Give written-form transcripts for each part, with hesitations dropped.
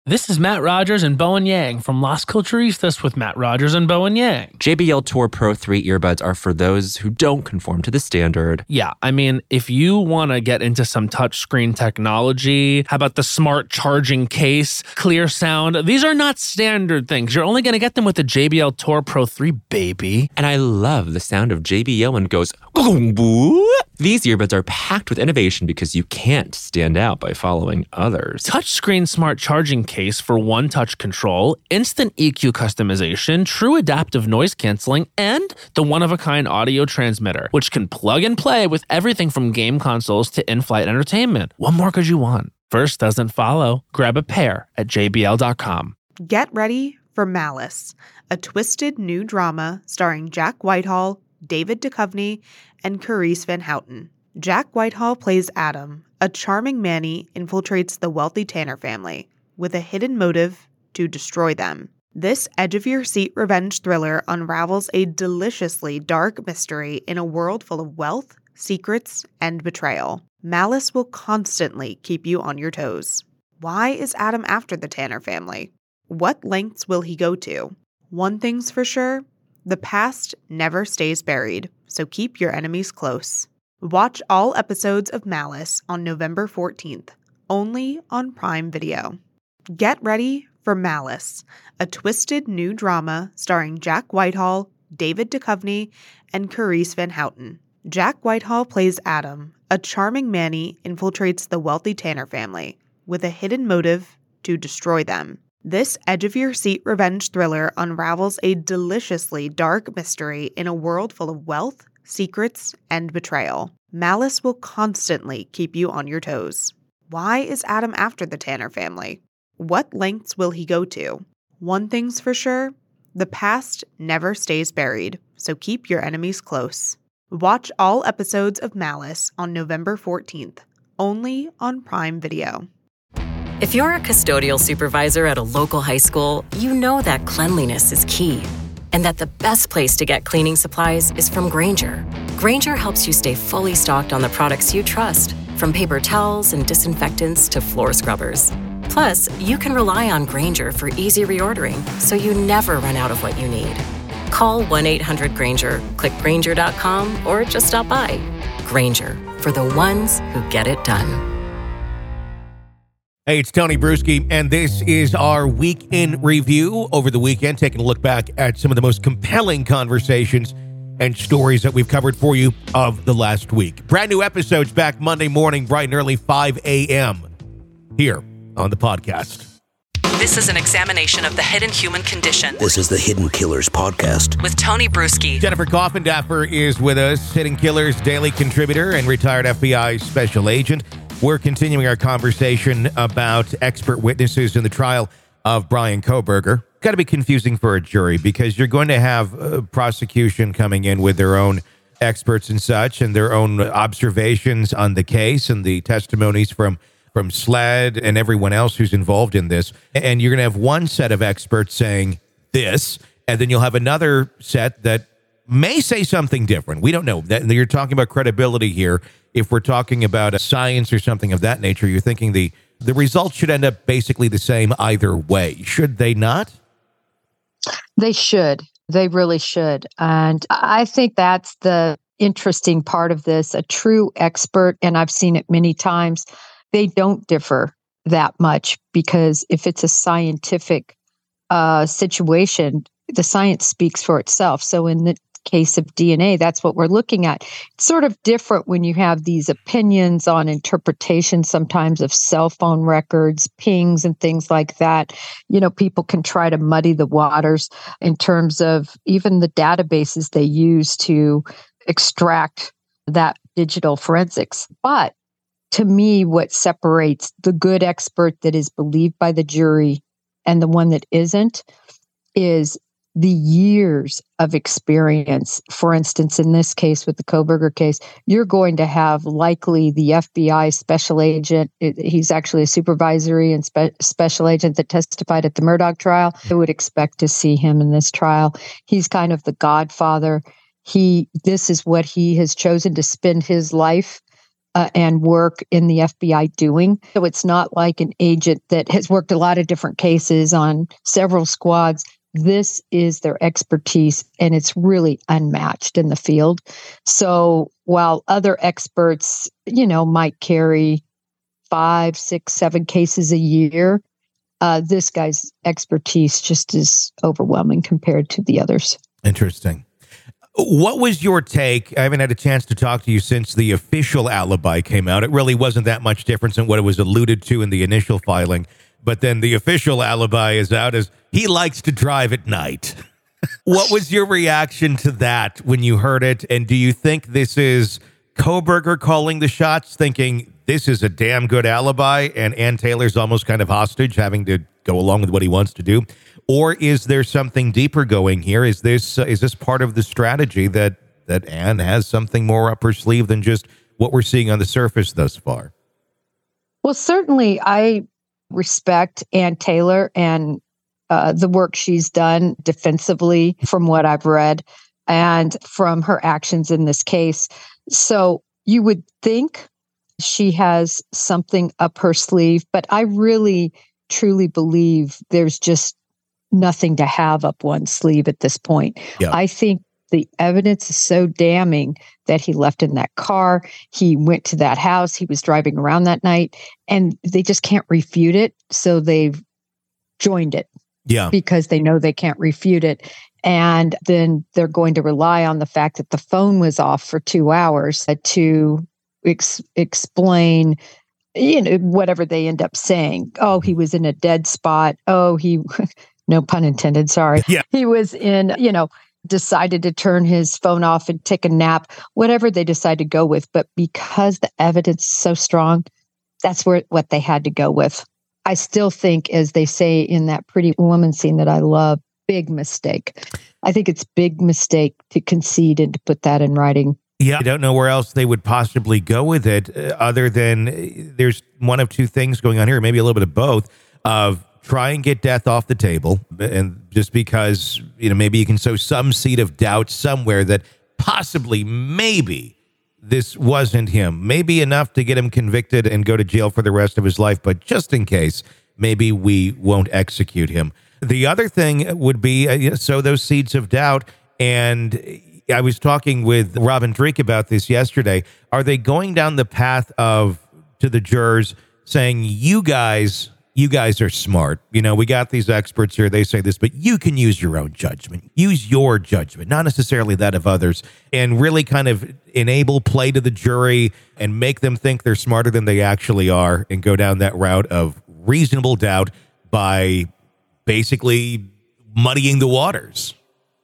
This is Matt Rogers and Bowen Yang from Las Culturistas with Matt Rogers and Bowen Yang. JBL Tour Pro 3 earbuds are for those who don't conform to the standard. Yeah, I mean, if you want to get into some touchscreen technology, how about the smart charging case, clear sound? These are not standard things. You're only going to get them with the JBL Tour Pro 3, baby. And I love the sound of JBL when it goes, "Boom." These earbuds are packed with innovation because you can't stand out by following others. Touchscreen smart charging case for one-touch control, instant EQ customization, true adaptive noise canceling, and the one-of-a-kind audio transmitter, which can plug and play with everything from game consoles to in-flight entertainment. What more could you want? First doesn't follow. Grab a pair at jbl.com. Get ready for Malice, a twisted new drama starring Jack Whitehall, David Duchovny, and Carice Van Houten. Jack Whitehall plays Adam. A charming Manny infiltrates the wealthy Tanner family with a hidden motive to destroy them. This edge-of-your-seat revenge thriller unravels a deliciously dark mystery in a world full of wealth, secrets, and betrayal. Malice will constantly keep you on your toes. Why is Adam after the Tanner family? What lengths will he go to? One thing's for sure, the past never stays buried, so keep your enemies close. Watch all episodes of Malice on November 14th, only on Prime Video. Get ready for Malice, a twisted new drama starring Jack Whitehall, David Duchovny, and Carice Van Houten. Jack Whitehall plays Adam. A charming Manny infiltrates the wealthy Tanner family with a hidden motive to destroy them. This edge-of-your-seat revenge thriller unravels a deliciously dark mystery in a world full of wealth, secrets, and betrayal. Malice will constantly keep you on your toes. Why is Adam after the Tanner family? What lengths will he go to? One thing's for sure, the past never stays buried, so keep your enemies close. Watch all episodes of Malice on November 14th, only on Prime Video. If you're a custodial supervisor at a local high school, you know that cleanliness is key, and that the best place to get cleaning supplies is from Grainger. Grainger helps you stay fully stocked on the products you trust, from paper towels and disinfectants to floor scrubbers. Plus, you can rely on Grainger for easy reordering, so you never run out of what you need. Call 1-800-GRAINGER, click Grainger.com, or just stop by. Grainger, for the ones who get it done. Hey, it's Tony Bruschi, and this is our Week in Review over the weekend, taking a look back at some of the most compelling conversations and stories that we've covered for you of the last week. Brand new episodes back Monday morning, bright and early, 5 a.m. here on the podcast. This is an examination of the hidden human condition. This is the Hidden Killers podcast With Tony Bruschi. Jennifer Coffindaffer is with us, Hidden Killers daily contributor and retired FBI special agent. We're continuing our conversation about expert witnesses in the trial of Bryan Kohberger. Got to be confusing for a jury because you're going to have prosecution coming in with their own experts and such and their own observations on the case and the testimonies from SLED and everyone else who's involved in this. And you're going to have one set of experts saying this, and then you'll have another set that may say something different. We don't know. You're talking about credibility here. If we're talking about science or something of that nature, you're thinking the results should end up basically the same either way. Should they not? They should. They really should. And I think that's the interesting part of this. A true expert, and I've seen it many times, they don't differ that much because if it's a scientific situation, the science speaks for itself. So in the case of DNA, that's what we're looking at. It's sort of different when you have these opinions on interpretation sometimes of cell phone records, pings, and things like that. You know, people can try to muddy the waters in terms of even the databases they use to extract that digital forensics. But to me, what separates the good expert that is believed by the jury and the one that isn't is the years of experience. For instance, in this case with the Kohberger case, you're going to have likely the FBI special agent. He's actually a supervisory and special agent that testified at the Murdaugh trial. I would expect to see him in this trial. He's kind of the godfather. This is what he has chosen to spend his life and work in the FBI doing. So it's not like an agent that has worked a lot of different cases on several squads. This is their expertise, and it's really unmatched in the field. So while other experts, might carry 5, 6, 7 cases a year, this guy's expertise just is overwhelming compared to the others. Interesting. What was your take? I haven't had a chance to talk to you since the official alibi came out. It really wasn't that much difference in what it was alluded to in the initial filing. But then the official alibi is out as he likes to drive at night. What was your reaction to that when you heard it? And do you think this is Kohberger calling the shots, thinking this is a damn good alibi, and Ann Taylor's almost kind of hostage, having to go along with what he wants to do? Or is there something deeper going here? Is this part of the strategy that Ann has something more up her sleeve than just what we're seeing on the surface thus far? Well, certainly I respect Ann Taylor and the work she's done defensively from what I've read and from her actions in this case. So you would think she has something up her sleeve, but I really, truly believe there's just nothing to have up one's sleeve at this point. Yeah. I think the evidence is so damning that he left in that car. He went to that house. He was driving around that night, and they just can't refute it. So they've joined it. Yeah. Because they know they can't refute it. And then they're going to rely on the fact that the phone was off for 2 hours to explain, whatever they end up saying. Oh, he was in a dead spot. Oh, no pun intended, sorry. Yeah. He was in, decided to turn his phone off and take a nap, whatever they decide to go with. But because the evidence is so strong, that's what they had to go with. I still think, as they say in that Pretty Woman scene that I love, big mistake. I think it's big mistake to concede and to put that in writing. Yeah, I don't know where else they would possibly go with it other than there's one of two things going on here, maybe a little bit of both, of try and get death off the table. And just because, maybe you can sow some seed of doubt somewhere that possibly, maybe this wasn't him. Maybe enough to get him convicted and go to jail for the rest of his life. But just in case, maybe we won't execute him. The other thing would be sow those seeds of doubt. And I was talking with Robin Drake about this yesterday. Are they going down the path to the jurors saying, you guys are smart. We got these experts here. They say this, but you can use your own judgment. Use your judgment, not necessarily that of others, and really kind of enable play to the jury and make them think they're smarter than they actually are, and go down that route of reasonable doubt by basically muddying the waters.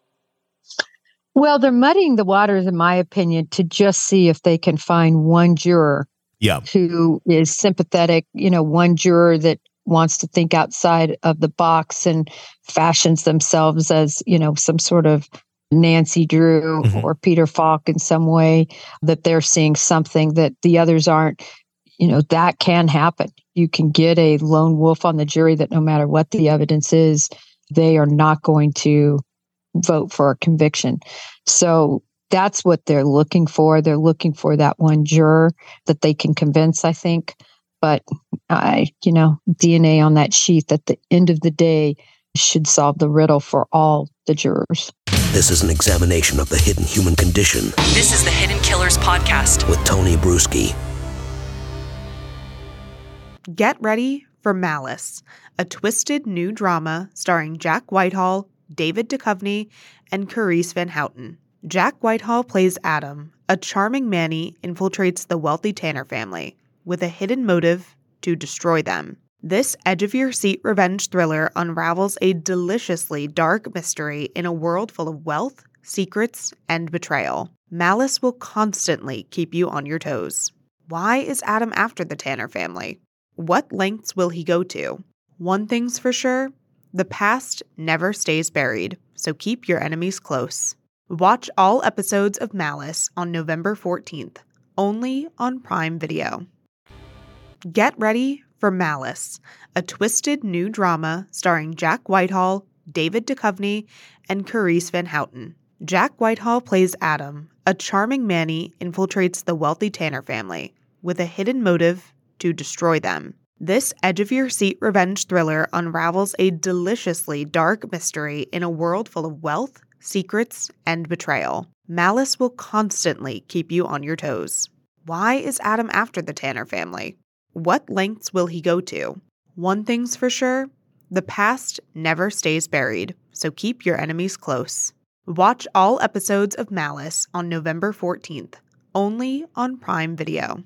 Well, they're muddying the waters, in my opinion, to just see if they can find one juror who is sympathetic, one juror that wants to think outside of the box and fashions themselves as, some sort of Nancy Drew or Peter Falk in some way, that they're seeing something that the others aren't. That can happen. You can get a lone wolf on the jury that no matter what the evidence is, they are not going to vote for a conviction. So that's what they're looking for. They're looking for that one juror that they can convince, I think. But DNA on that sheet at the end of the day should solve the riddle for all the jurors. This is an examination of the hidden human condition. This is the Hidden Killers Podcast with Tony Bruschi. Get ready for Malice, a twisted new drama starring Jack Whitehall, David Duchovny, and Carice Van Houten. Jack Whitehall plays Adam, a charming Manny infiltrates the wealthy Tanner family with a hidden motive to destroy them. This edge-of-your-seat revenge thriller unravels a deliciously dark mystery in a world full of wealth, secrets, and betrayal. Malice will constantly keep you on your toes. Why is Adam after the Tanner family? What lengths will he go to? One thing's for sure, the past never stays buried, so keep your enemies close. Watch all episodes of Malice on November 14th, only on Prime Video. Get ready for Malice, a twisted new drama starring Jack Whitehall, David Duchovny, and Carice Van Houten. Jack Whitehall plays Adam, a charming Manny infiltrates the wealthy Tanner family with a hidden motive to destroy them. This edge-of-your-seat revenge thriller unravels a deliciously dark mystery in a world full of wealth, secrets, and betrayal. Malice will constantly keep you on your toes. Why is Adam after the Tanner family? What lengths will he go to? One thing's for sure, the past never stays buried, so keep your enemies close. Watch all episodes of Malice on November 14th, only on Prime Video.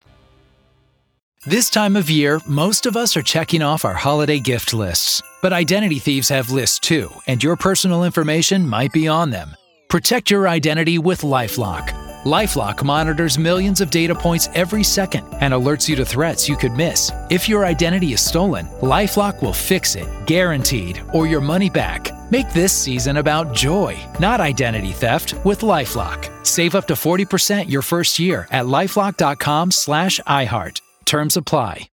This time of year, most of us are checking off our holiday gift lists. But identity thieves have lists too, and your personal information might be on them. Protect your identity with LifeLock. LifeLock monitors millions of data points every second and alerts you to threats you could miss. If your identity is stolen, LifeLock will fix it, guaranteed, or your money back. Make this season about joy, not identity theft, with LifeLock. Save up to 40% your first year at LifeLock.com/iHeart. Terms apply.